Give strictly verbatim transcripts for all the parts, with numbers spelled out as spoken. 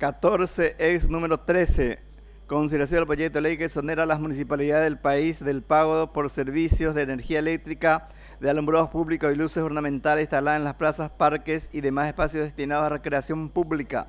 catorce, ex número trece. Consideración del proyecto de ley que exonera a las municipalidades del país del pago por servicios de energía eléctrica, de alumbrados públicos y luces ornamentales instaladas en las plazas, parques y demás espacios destinados a recreación pública.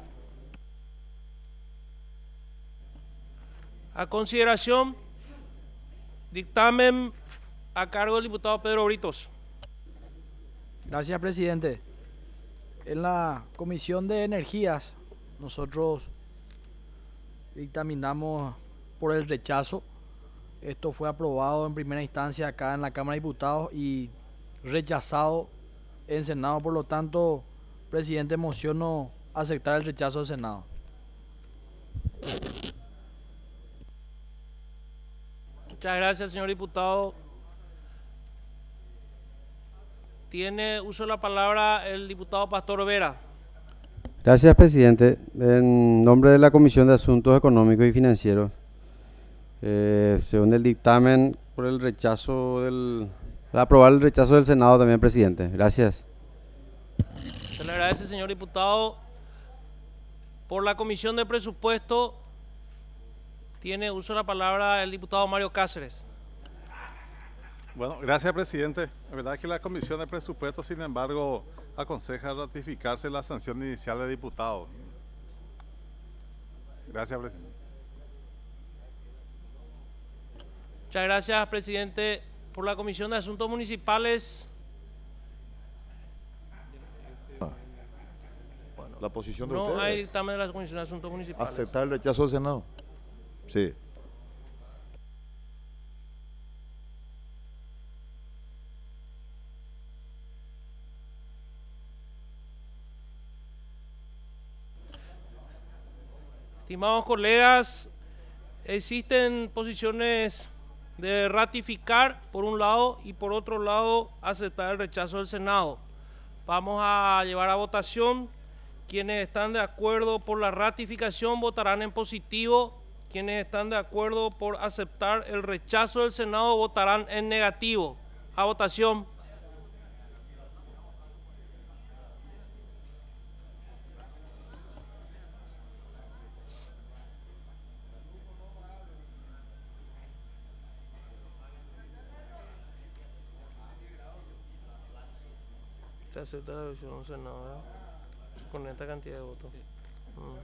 A consideración, dictamen a cargo del diputado Pedro Britos. Gracias, presidente. En la Comisión de Energías, nosotros dictaminamos por el rechazo. Esto fue aprobado en primera instancia acá en la Cámara de Diputados y rechazado en Senado. Por lo tanto, presidente, mociono aceptar el rechazo del Senado. Muchas gracias, señor diputado. Tiene uso de la palabra el diputado Pastor Vera. Gracias, presidente. En nombre de la Comisión de Asuntos Económicos y Financieros, eh, según el dictamen, por el rechazo del... aprobar el rechazo del Senado también, presidente. Gracias. Se le agradece, señor diputado. Por la Comisión de Presupuesto, tiene uso de la palabra el diputado Mario Cáceres. Bueno, gracias, presidente. La verdad es que la Comisión de Presupuesto, sin embargo, aconseja ratificarse la sanción inicial de diputados. Gracias, presidente. Muchas gracias, presidente. Por la Comisión de Asuntos Municipales. La posición de No ustedes. hay dictamen de la Comisión de Asuntos Municipales. ¿Aceptar el rechazo del Senado? Sí. Estimados colegas, existen posiciones de ratificar por un lado y por otro lado aceptar el rechazo del Senado. Vamos a llevar a votación. Quienes están de acuerdo por la ratificación votarán en positivo. Quienes están de acuerdo por aceptar el rechazo del Senado votarán en negativo. A votación. Se acepta la versión del Senado, ¿verdad? Con esta cantidad de votos. Mm.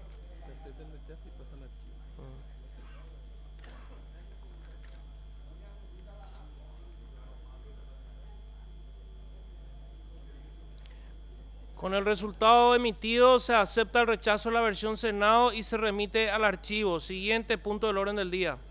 Con el resultado emitido se acepta el rechazo de la versión Senado y se remite al archivo. Siguiente punto del orden del día.